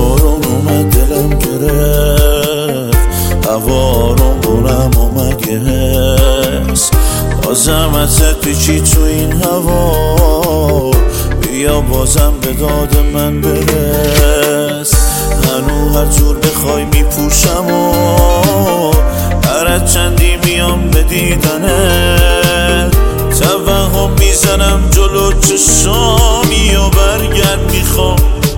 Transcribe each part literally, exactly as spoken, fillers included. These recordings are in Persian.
بارون اومد دلم گرفت، هوا رو برم و مگس بازم ازت پیچی تو این هوا، بیا بازم به داد من برس. هنو هر جور بخوای میپوشم و هر چندی میام به دیدنت، توهم میزنم جلو چشامی و برگرد میخوام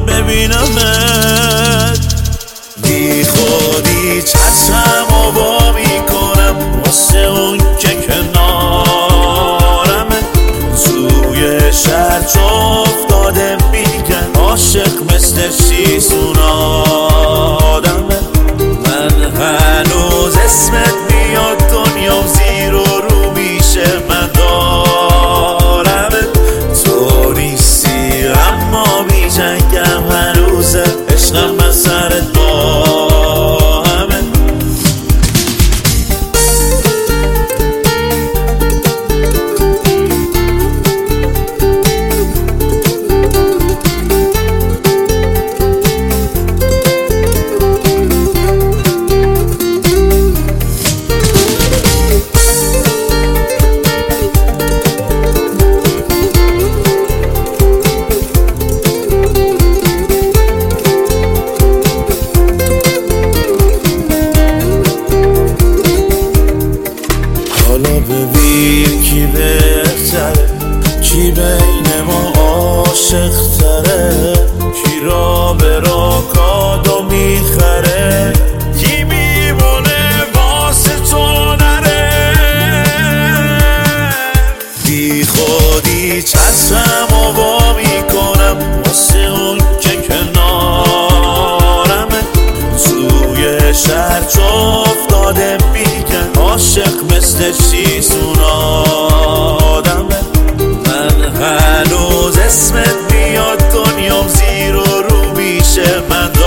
ببینمت. بی خودی چشم و با میکنم واسه اون که کنارمه، توی شهر چو افتاده میگن عاشق مثل شیطون آدمه. من هنوز اسمت میاد دنیام زیر و رو میشه من دارمه، تو نیستی اما میجنگم هنوزه عشقم من سرت با همه. حالا ببین کی بهتره، کی بین ما عاشق تره، کی را به را کادو میخره، کی میمونه واسه تو نره. بی خودی چشم و با میکنم واسه اون که کنارمه، توی شهر چو افتاده میگن عاشق مثل شیطون آدمه. من هنوز اسمت میاد دنیام زیر و رو میشه من